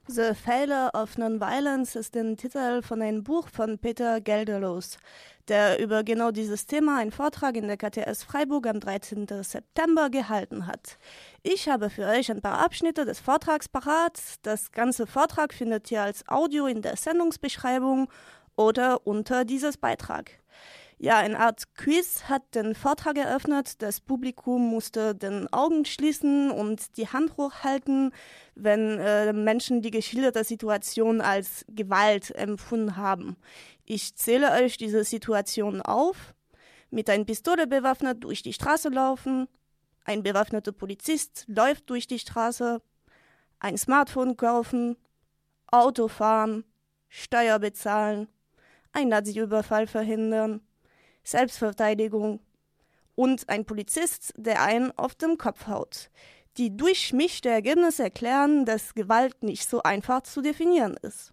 The Failure of Nonviolence ist der Titel von einem Buch von Peter Gelderloos, der über genau dieses Thema einen Vortrag in der KTS Freiburg am 13. September gehalten hat. Ich habe für euch ein paar Abschnitte des Vortrags parat. Das ganze Vortrag findet ihr als Audio in der Sendungsbeschreibung oder unter dieses Beitrag. Ja, eine Art Quiz hat den Vortrag eröffnet. Das Publikum musste den Augen schließen und die Hand hochhalten, wenn Menschen die geschilderte Situation als Gewalt empfunden haben. Ich zähle euch diese Situation auf. Mit einer Pistole bewaffnet durch die Straße laufen, ein bewaffneter Polizist läuft durch die Straße, ein Smartphone kaufen, Auto fahren, Steuer bezahlen, ein Nazi-Überfall verhindern, Selbstverteidigung und ein Polizist, der einen auf den Kopf haut. Die durchmischte Ergebnisse erklären, dass Gewalt nicht so einfach zu definieren ist.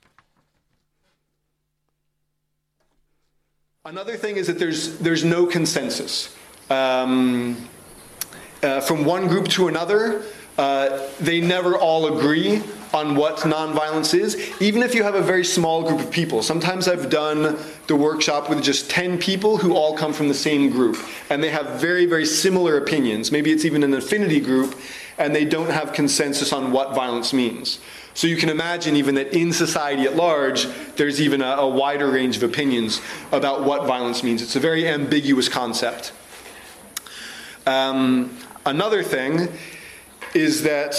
Another thing is that there's no consensus. From one group to another, they never all agree on what nonviolence is, even if you have a very small group of people. Sometimes I've done the workshop with just 10 people who all come from the same group, and they have very, very similar opinions. Maybe it's even an affinity group, and they don't have consensus on what violence means. So you can imagine even that in society at large, there's even a wider range of opinions about what violence means. It's a very ambiguous concept. Another thing is that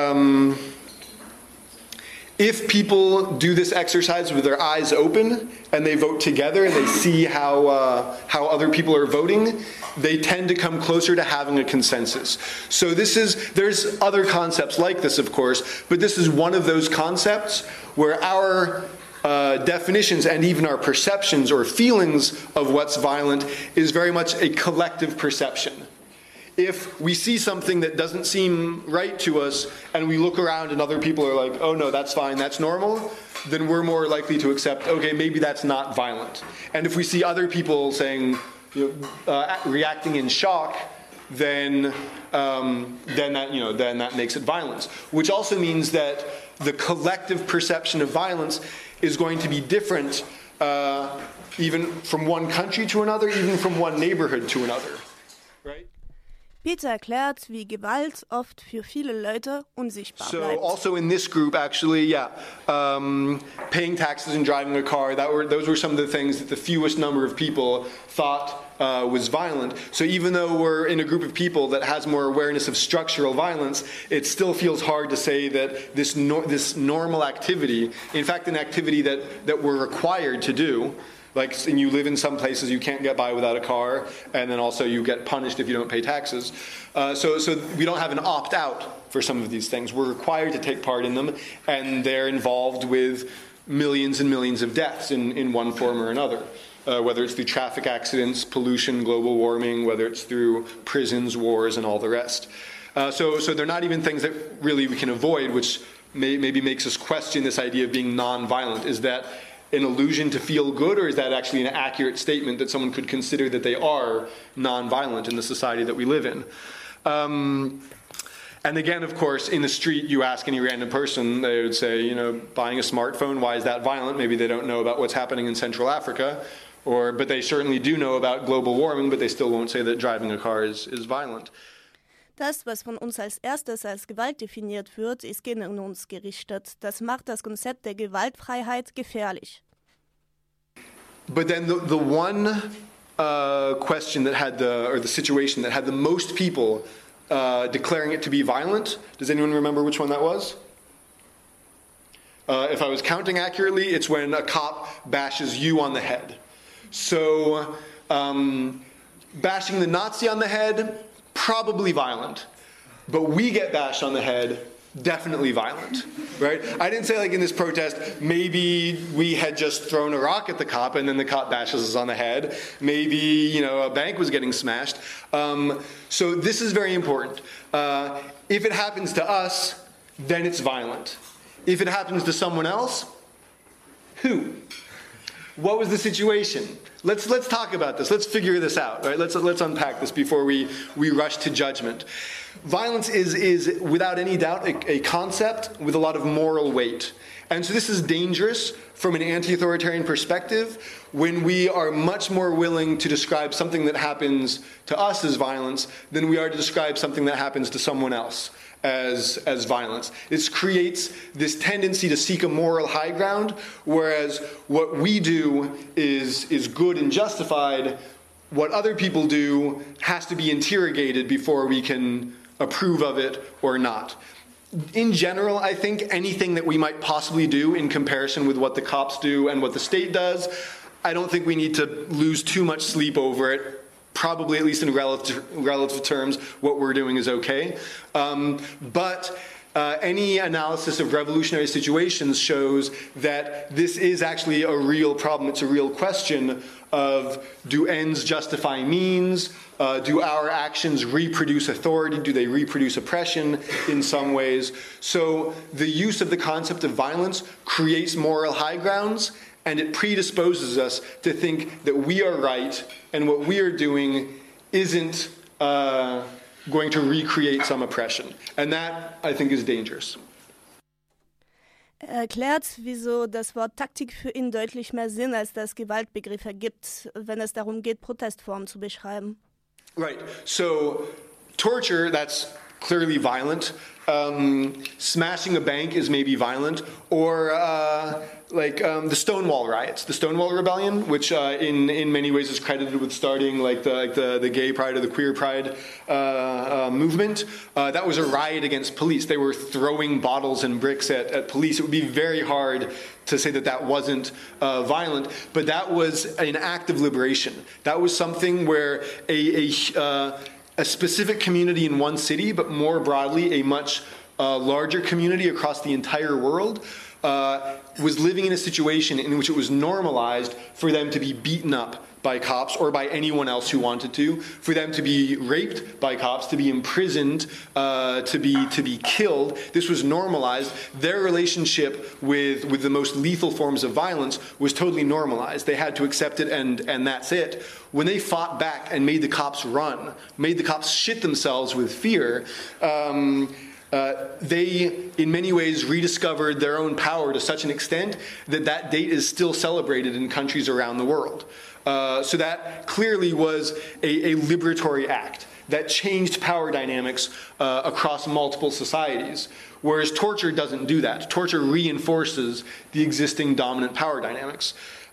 if people do this exercise with their eyes open and they vote together and they see how other people are voting, they tend to come closer to having a consensus. So there's other concepts like this, of course, but this is one of those concepts where our definitions and even our perceptions or feelings of what's violent is very much a collective perception. If we see something that doesn't seem right to us and we look around and other people are like, oh no, that's fine, that's normal, then we're more likely to accept, okay, maybe that's not violent. And if we see other people saying, reacting in shock, then that makes it violence. Which also means that the collective perception of violence is going to be different even from one country to another, even from one neighborhood to another, right? Peter erklärt, wie Gewalt oft für viele Leute unsichtbar bleibt. So also in this group, actually, paying taxes and driving a car, those were some of the things that the fewest number of people thought was violent. So even though we're in a group of people that has more awareness of structural violence, it still feels hard to say that this normal activity, in fact an activity that we're required to do, like, and you live in some places you can't get by without a car, and then also you get punished if you don't pay taxes. So we don't have an opt-out for some of these things. We're required to take part in them, and they're involved with millions and millions of deaths in one form or another. Whether it's through traffic accidents, pollution, global warming, whether it's through prisons, wars, and all the rest. So they're not even things that really we can avoid, which maybe makes us question this idea of being non-violent. Is that an illusion to feel good, or is that actually an accurate statement that someone could consider that they are non-violent in the society that we live in? And again, of course, in the street, you ask any random person, they would say, buying a smartphone, why is that violent? Maybe they don't know about what's happening in Central Africa, but they certainly do know about global warming, but they still won't say that driving a car is violent. Das, was von uns als erstes als Gewalt definiert wird, ist gegen uns gerichtet. Das macht das Konzept der Gewaltfreiheit gefährlich. But then the one question that had the situation that had the most people declaring it to be violent, does anyone remember which one that was? If I was counting accurately, it's when a cop bashes you on the head. So bashing the Nazi on the head, probably violent, but we get bashed on the head, definitely violent, right? I didn't say like in this protest, maybe we had just thrown a rock at the cop and then the cop bashes us on the head. Maybe, a bank was getting smashed. So this is very important. If it happens to us, then it's violent. If it happens to someone else, who? what was the situation? Let's talk about this. Let's figure this out. Right? Let's unpack this before we rush to judgment. Violence is without any doubt a concept with a lot of moral weight. And so this is dangerous from an anti-authoritarian perspective when we are much more willing to describe something that happens to us as violence than we are to describe something that happens to someone else as violence. This creates this tendency to seek a moral high ground, whereas what we do is good and justified. What other people do has to be interrogated before we can approve of it or not. In general, I think anything that we might possibly do in comparison with what the cops do and what the state does, I don't think we need to lose too much sleep over it. Probably, at least in relative terms, what we're doing is okay. But any analysis of revolutionary situations shows that this is actually a real problem. It's a real question of, do ends justify means? Do our actions reproduce authority? Do they reproduce oppression in some ways? So the use of the concept of violence creates moral high grounds, and it predisposes us to think that we are right and what we are doing isn't going to recreate some oppression. And that, I think, is dangerous. Erklärt, wieso das Wort Taktik für ihn deutlich mehr Sinn als das Gewaltbegriff ergibt, wenn es darum geht, Protestformen zu beschreiben. Right. So torture, that's clearly violent. Smashing a bank is maybe violent. Or the Stonewall riots, the Stonewall Rebellion, which in many ways is credited with starting the gay pride or the queer pride movement. That was a riot against police. They were throwing bottles and bricks at police. It would be very hard to say that wasn't violent, but that was an act of liberation. That was something where a specific community in one city, but more broadly a much larger community across the entire world, was living in a situation in which it was normalized for them to be beaten up by cops or by anyone else who wanted to, for them to be raped by cops, to be imprisoned, to be killed. This was normalized. Their relationship with the most lethal forms of violence was totally normalized. They had to accept it, and that's it. When they fought back and made the cops run, made the cops shit themselves with fear, they, in many ways, rediscovered their own power to such an extent that date is still celebrated in countries around the world. So that clearly was a liberatory act that changed power dynamics across multiple societies, whereas torture doesn't do that. Torture reinforces the existing dominant power dynamics.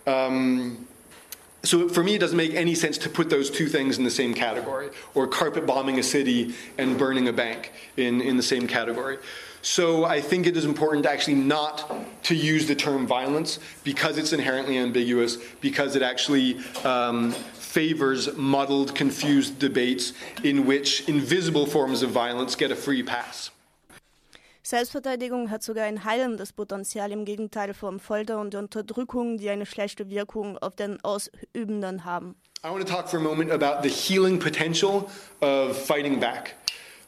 So for me, it doesn't make any sense to put those two things in the same category, or carpet bombing a city and burning a bank in the same category. So I think it is important actually not to use the term violence because it's inherently ambiguous, because it actually favors muddled, confused debates in which invisible forms of violence get a free pass. Selbstverteidigung hat sogar ein heilendes Potenzial im Gegenteil von Folter und Unterdrückung, die eine schlechte Wirkung auf den Ausübenden haben. I want to talk for a moment about the healing potential of fighting back.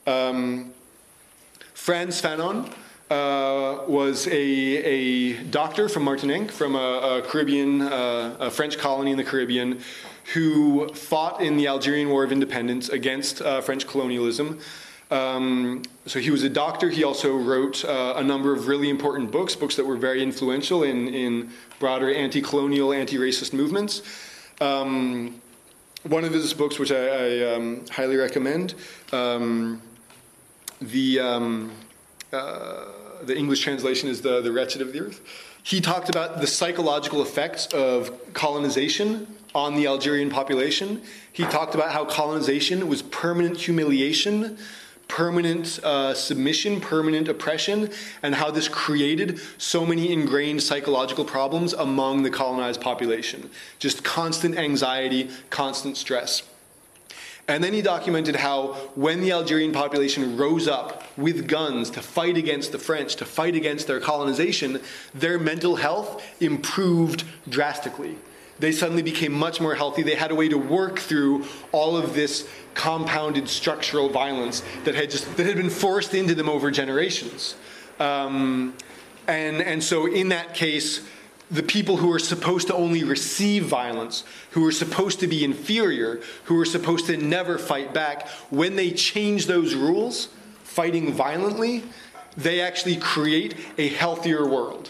Frantz Fanon was a doctor from Martinique, from a Caribbean, a French colony in the Caribbean, who fought in the Algerian War of Independence against French colonialism. So he was a doctor. He also wrote a number of really important books that were very influential in broader anti-colonial, anti-racist movements. One of his books, which I highly recommend, the English translation is The Wretched of the Earth. He talked about the psychological effects of colonization on the Algerian population. He talked about how colonization was permanent humiliation, permanent submission, permanent oppression, and how this created so many ingrained psychological problems among the colonized population. Just constant anxiety, constant stress. And then he documented how when the Algerian population rose up with guns to fight against the French, to fight against their colonization, their mental health improved drastically. They suddenly became much more healthy. They had a way to work through all of this compounded structural violence that had been forced into them over generations. And so in that case, the people who are supposed to only receive violence, who are supposed to be inferior, who are supposed to never fight back, when they change those rules, fighting violently, they actually create a healthier world.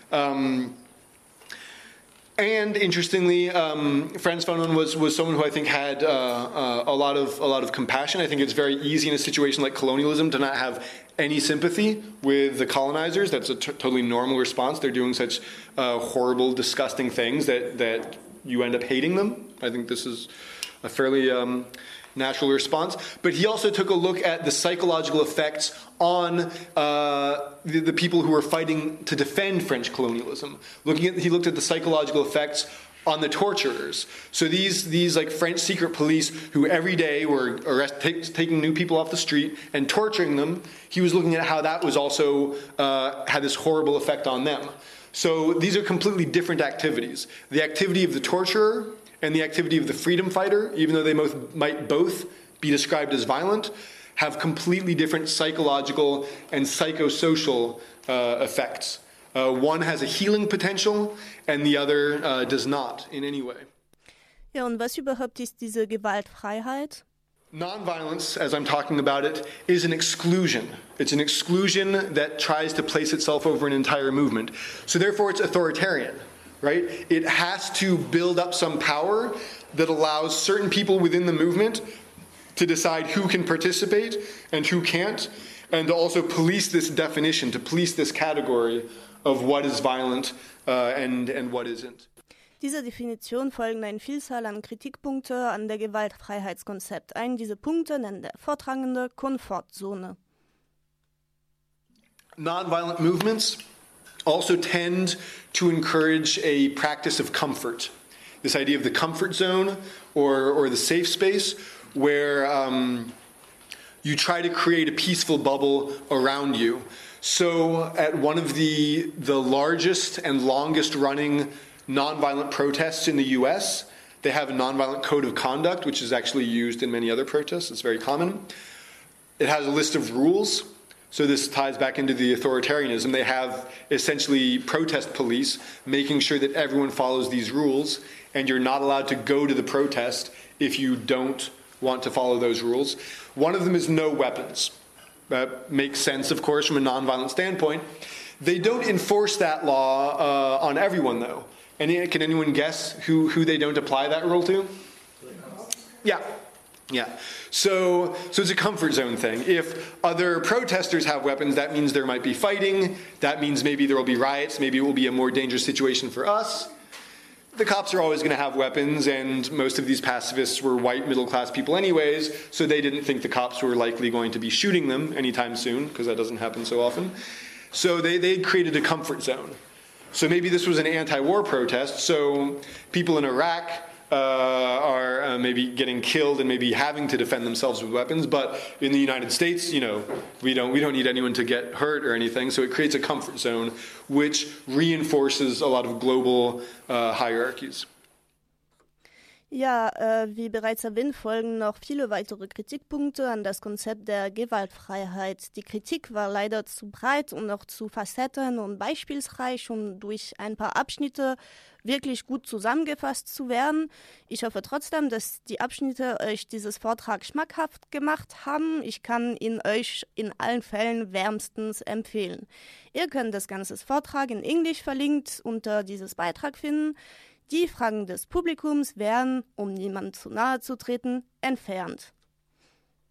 And interestingly, Frantz Fanon was someone who I think had a lot of compassion. I think it's very easy in a situation like colonialism to not have any sympathy with the colonizers. That's a totally normal response. They're doing such horrible, disgusting things that you end up hating them. I think this is a fairly natural response. But he also took a look at the psychological effects on the people who were fighting to defend French colonialism. He looked at the psychological effects on the torturers. So these like French secret police who every day were taking new people off the street and torturing them. He was looking at how that was also had this horrible effect on them. So these are completely different activities. The activity of the torturer and the activity of the freedom fighter, even though they might both be described as violent, have completely different psychological and psychosocial effects. One has a healing potential and the other does not in any way. Ja, und was überhaupt ist diese Gewaltfreiheit? Nonviolence, as I'm talking about it, is an exclusion. It's an exclusion that tries to place itself over an entire movement. So therefore it's authoritarian. Right? It has to build up some power that allows certain people within the movement to decide who can participate and who can't, and to also police this definition, to police this category of what is violent and what isn't. Dieser Definition folgen eine Vielzahl an Kritikpunkte an der Gewaltfreiheitskonzept. Einen dieser Punkte nennt der vortragende Komfortzone. Nonviolent movements also tend to encourage a practice of comfort. This idea of the comfort zone or the safe space where you try to create a peaceful bubble around you. So at one of the largest and longest running nonviolent protests in the US, they have a nonviolent code of conduct, which is actually used in many other protests. It's very common. It has a list of rules. So this ties back into the authoritarianism. They have essentially protest police making sure that everyone follows these rules, and you're not allowed to go to the protest if you don't want to follow those rules. One of them is no weapons. That makes sense, of course, from a nonviolent standpoint. They don't enforce that law on everyone, though. And can anyone guess who they don't apply that rule to? Yeah. So it's a comfort zone thing. If other protesters have weapons, that means there might be fighting. That means maybe there will be riots. Maybe it will be a more dangerous situation for us. The cops are always going to have weapons, and most of these pacifists were white middle-class people anyways, so they didn't think the cops were likely going to be shooting them anytime soon, because that doesn't happen so often. So they created a comfort zone. So maybe this was an anti-war protest, so people in Iraq are maybe getting killed and maybe having to defend themselves with weapons, but in the United States, we don't need anyone to get hurt or anything, so it creates a comfort zone which reinforces a lot of global hierarchies. Ja, wie bereits erwähnt, folgen noch viele weitere Kritikpunkte an das Konzept der Gewaltfreiheit. Die Kritik war leider zu breit und noch zu facetten- und beispielsreich, um durch ein paar Abschnitte wirklich gut zusammengefasst zu werden. Ich hoffe trotzdem, dass die Abschnitte euch dieses Vortrag schmackhaft gemacht haben. Ich kann ihn euch in allen Fällen wärmstens empfehlen. Ihr könnt das ganze Vortrag in Englisch verlinkt unter dieses Beitrag finden. Die Fragen des Publikums werden, um niemandem zu nahe zu treten, entfernt.